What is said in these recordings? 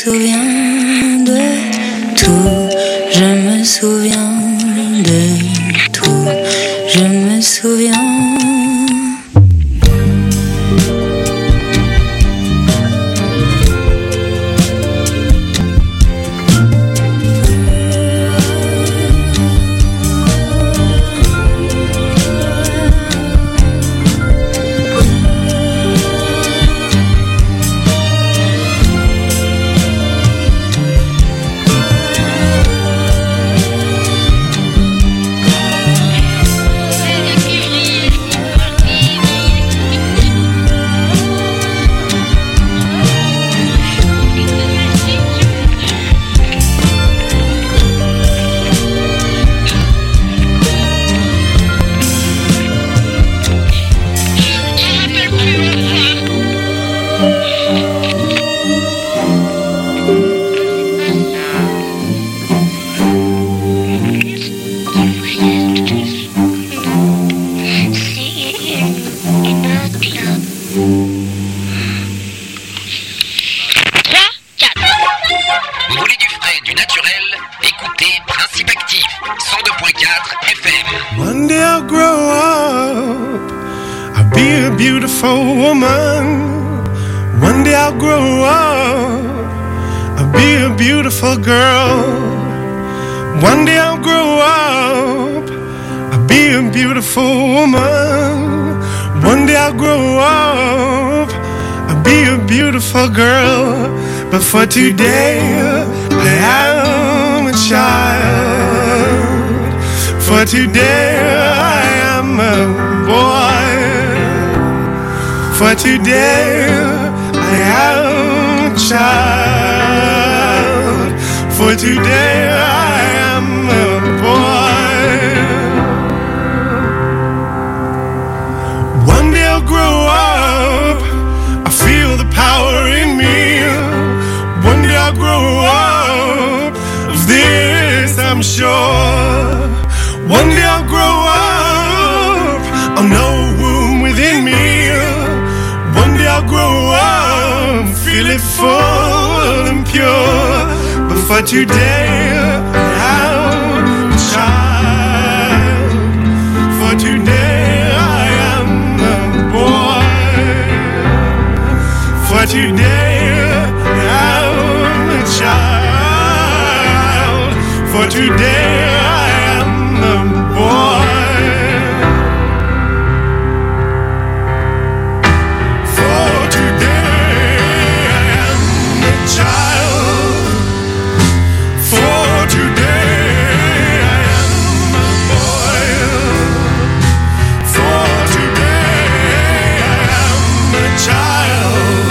souviens de tout, je me souviens de tout, je me souviens. But for today, I am a child. For today, I am a boy. For today, I am a child. For today, I am a boy. One day I'll grow up, I feel the power in me. One day I'll grow up, of this I'm sure. One day I'll grow up, I'll know room within me. One day I'll grow up, feel it full and pure. But for today, I'm a child. For today, I am a boy. For today, child. For today I am a boy. For today I am a child. For today I am a boy. For today I am a child.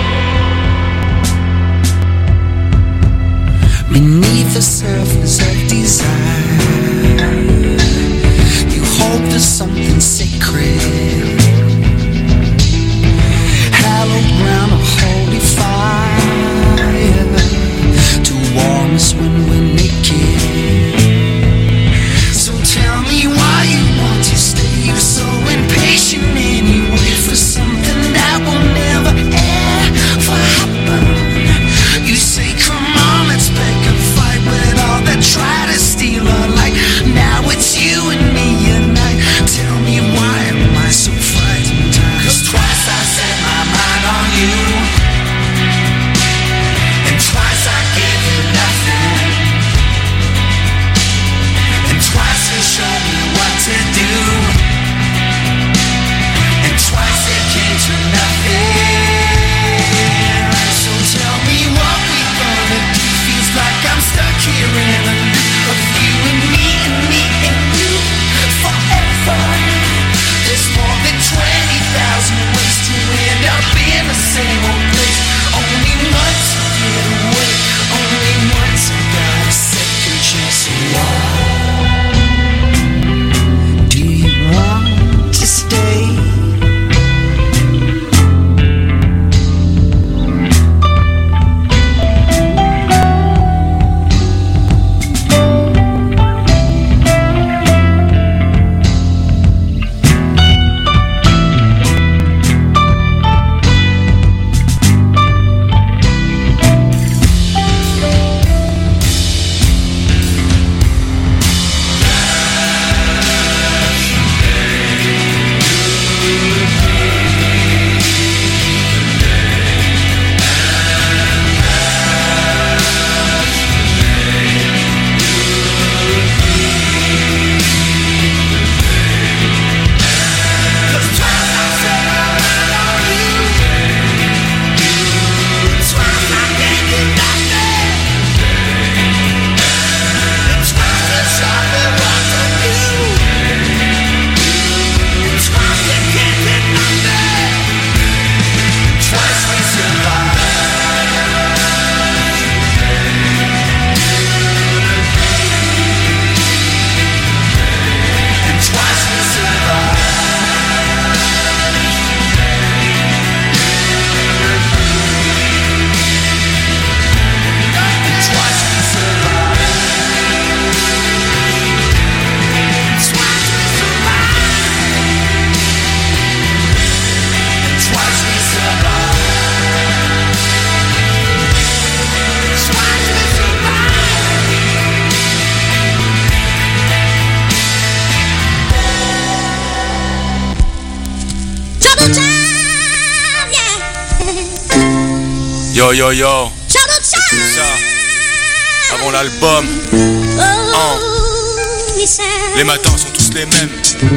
the surface of desire. You hope there's something sacred, hallowed ground of holy fire, to warm us when we're naked. So tell me why you want to stay. You're so impatient and you wait for something that will never ever happen. You say, come on, let's pick a fight, but all that try to steal our light. Now it's you and me at night. Tell me why am I so frightened? 'Cause twice I set my mind on you, and twice I gave you nothing, and twice you showed me what to do, and twice it came to nothing. So tell me what we gonna do. Feels like I'm stuck here in a loop of you and me and me and you forever. There's more than 20,000 ways to end up in the same old place. Only once to get away, only once I got a second chance. So why do you want to stay? Yo yo yo, c'est tout ça, avant l'album. Les matins sont tous les mêmes.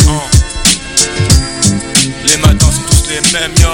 Les matins sont tous les mêmes, yo.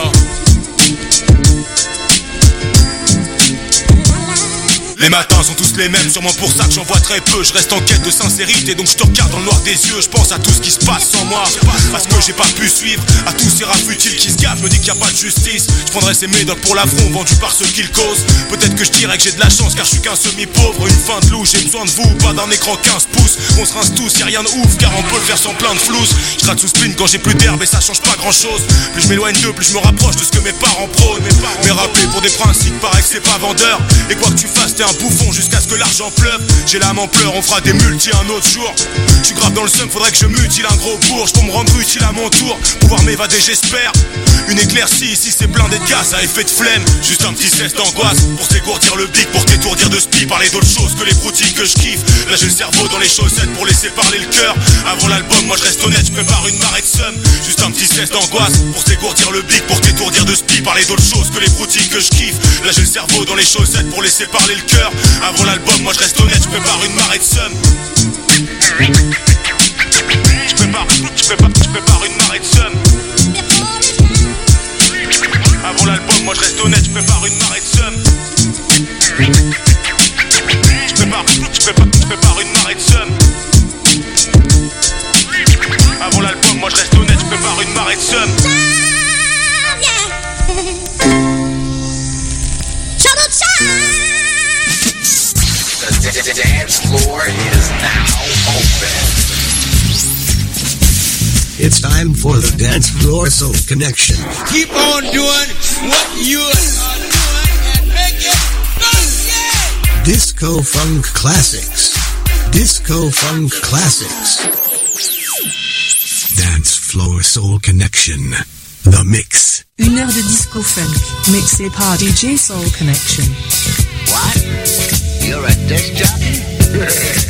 Les matins sont tous les mêmes, sûrement pour ça que j'en vois très peu. Je reste en quête de sincérité, donc je te regarde dans le noir des yeux. Je pense à tout ce qui se passe sans moi, parce que j'ai pas pu suivre à tous ces rats futiles qui se gavent. Je me dis qu'il n'y a pas de justice. Je prendrais ces médocs pour l'affront vendus par ceux qui le causent. Peut-être que je dirais que j'ai de la chance, car je suis qu'un semi-pauvre. Une fin de loup, j'ai besoin de vous, pas d'un écran 15 pouces. On se rince tous, y'a rien de ouf, car on peut le faire sans plein de flouze. Je rate sous spleen quand j'ai plus d'herbe et ça change pas grand chose. Plus je m'éloigne d'eux, plus je me rapproche de ce que mes parents prônent. Mais rappeler pour des principes, paraît que c'est pas vendeur. Et quoi que tu fasses, t'es un bouffon jusqu'à ce que l'argent pleuve. J'ai l'âme en pleurs, on fera des multis un autre jour. Je suis grave dans le seum, faudrait que je mutile un gros bourge pour me rendre utile à mon tour. Pouvoir m'évader, j'espère. Une éclaircie, ici c'est blindé de gaz à effet de flemme. Juste un petit cesse d'angoisse pour s'égourdir le bic, pour t'étourdir de spi. Parler d'autre chose que les broutilles que je kiffe. Là j'ai le cerveau dans les chaussettes pour laisser parler le cœur. Avant l'album, moi je reste honnête, je prépare une marée de seum. Juste un petit cesse d'angoisse pour s'égourdir le bic, pour t'étourdir de spi. Parler d'autre chose que les broutilles que je kiffe. Là j'ai le cerveau dans les chaussettes pour laisser parler le cœur. Avant l'album, moi je reste honnête, je prépare une marée de seum. Je prépare une marée de seum. Avant l'album, moi je reste honnête, je prépare une marée de seum. Je prépare une marée de seum. Avant l'album, moi je reste honnête, je prépare une marée de seum. The dance floor is it's time for the Dance Floor Soul Connection. Keep on doing what you are doing and make it funky! Disco Funk Classics. Disco Funk Classics. Dance Floor Soul Connection. The Mix. 1 heure de disco funk, mixé par DJ Soul Connection. What? You're a disc jockey?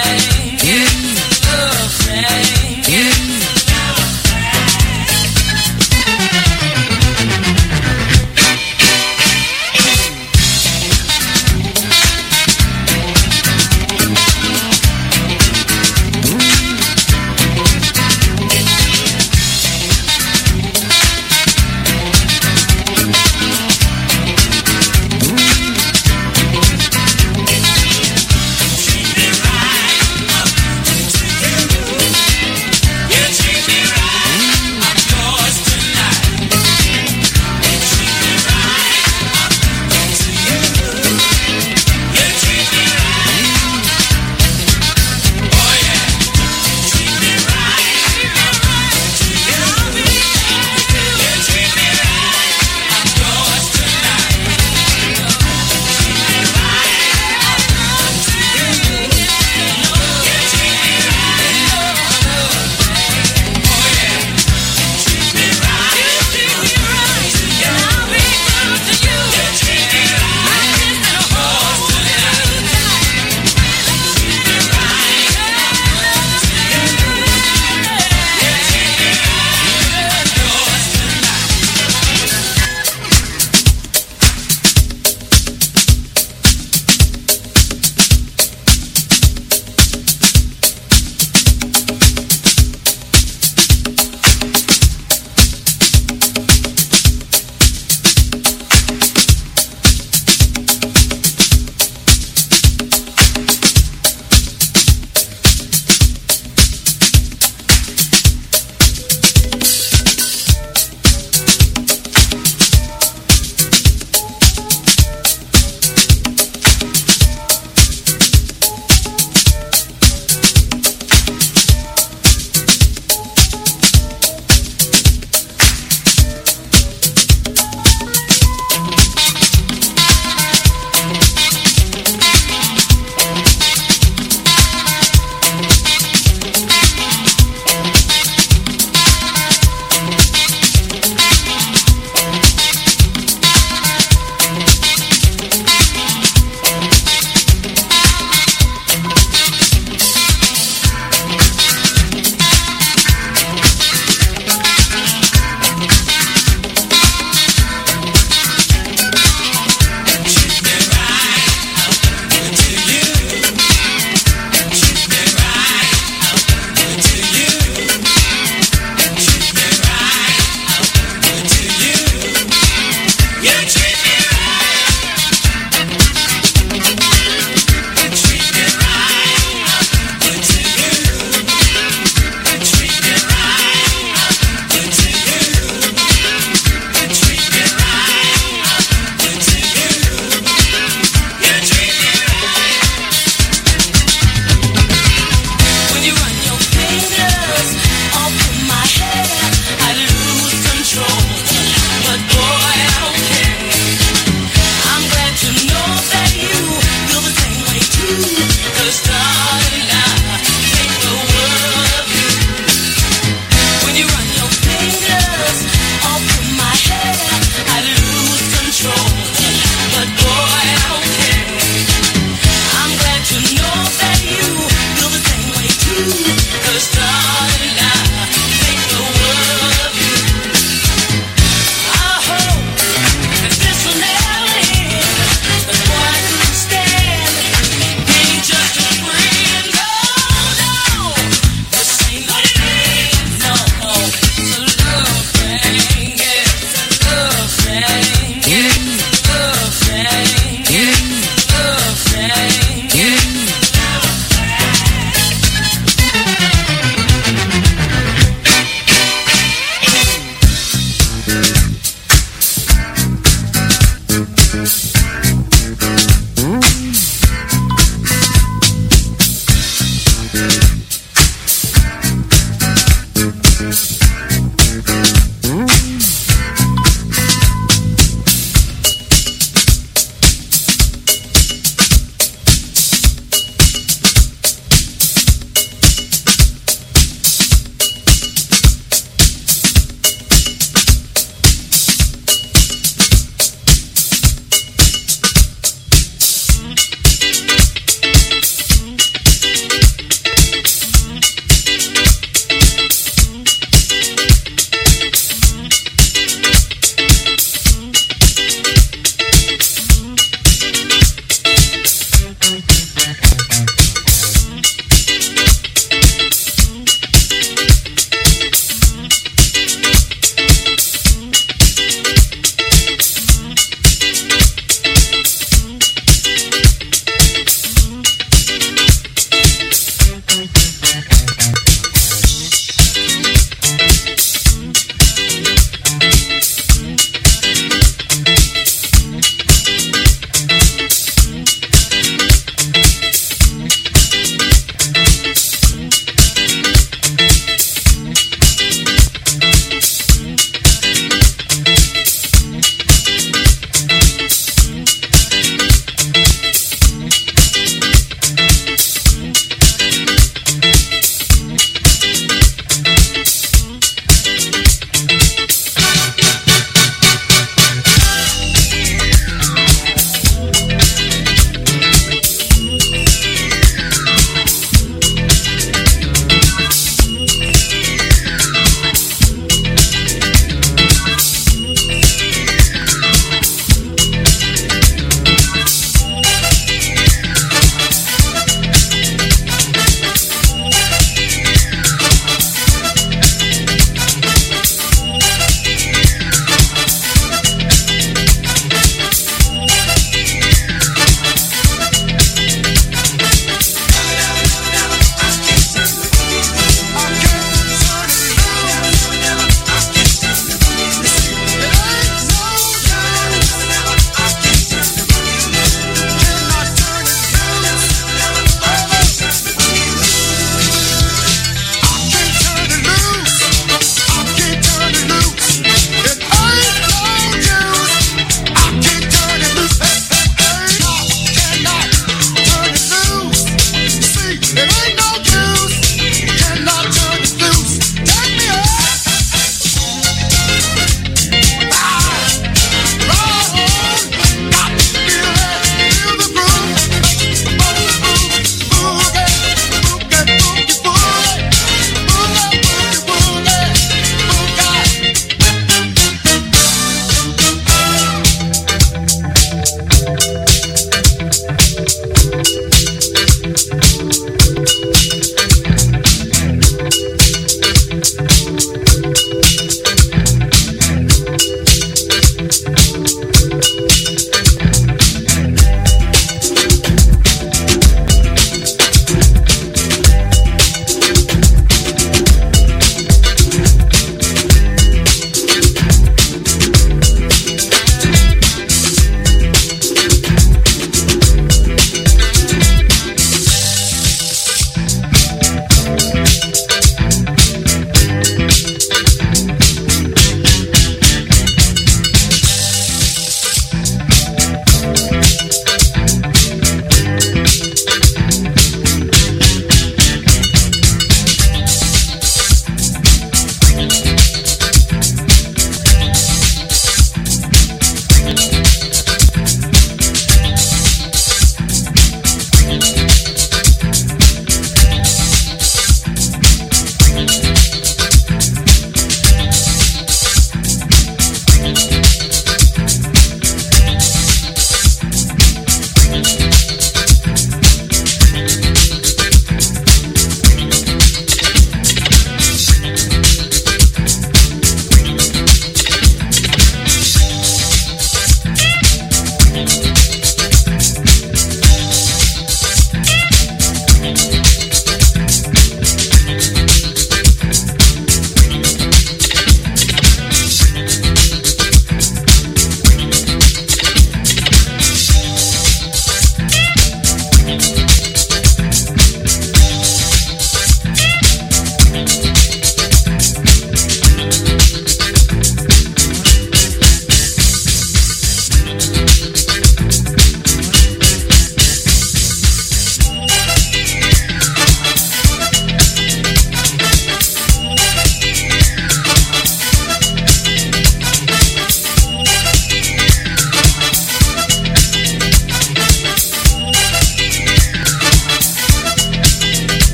night.